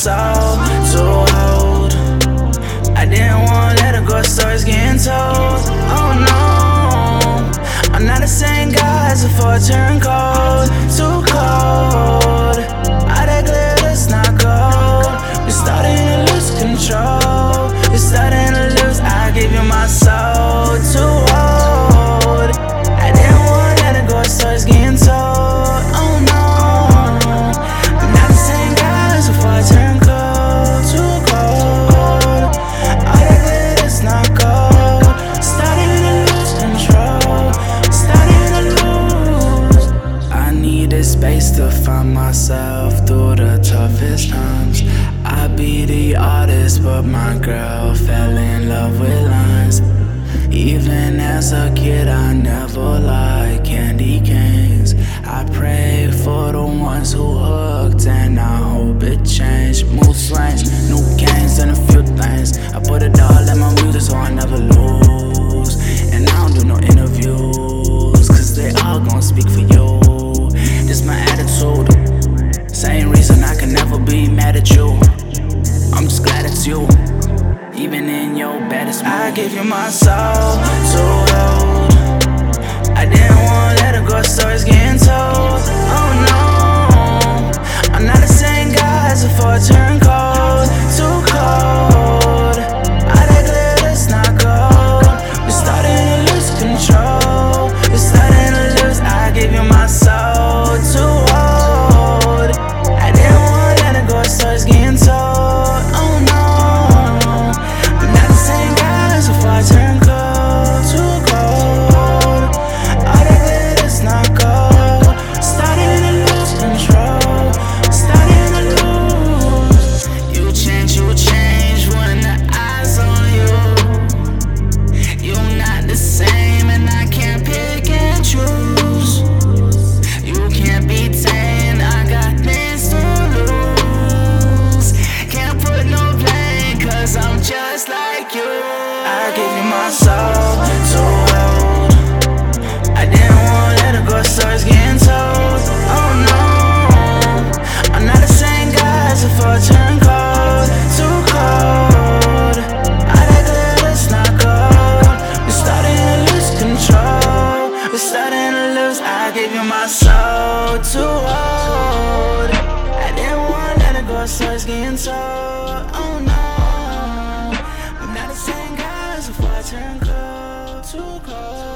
soul to hold. I didn't wanna let her go, stories getting told. Oh no, I'm not the same guy as before I turn cold. Too cold, I declare it's not gold. We're starting to lose control. We're starting to lose, I give you my soul to hold. I didn't wanna let her go, stories getting told. Oh no, I'm not the same guy as before I turn cold. Too cold, I declare it's not gold. Starting to lose control, starting to lose. I needed space to find myself through the toughest times. I be the artist, but my girl fell in love with lines. Even as a kid, I never liked candy canes. I pray for the ones who hooked, and I hope it changed. Mood swings, new games, and a few things. I put it all in my music so I never lose. And I don't do no interviews, cause they all gon' speak for you. This my attitude, same reason I can never be mad at you. I'm just glad it's you, even in your baddest mood. I give you my soul to hold. I didn't wanna let her go, stories getting told. Oh no, I'm not the same guy as before I turn cold. Too cold, I declare it's not gold. We're starting to lose control. We're starting to lose, I give you my soul to hold. I didn't wanna let her go, stories getting told. Turn cold, too cold. I declare it's not gold. Starting to lose control, starting to lose. You change when the eyes on you. You're not the same, and I can't pick and choose. You can't be tamed, I got things to lose. Can't put no blame, cause I'm just like you. I give you my soul to hold. I didn't wanna let her go, stories getting told. Oh no, I'm not the same guy as before I turn cold. Too cold, I declare it's not gold. We're starting to lose control. We're starting to lose, I give you my soul to hold. I didn't wanna let her go, stories getting told. Oh no, I'm not the same guy before I turn cold, too cold.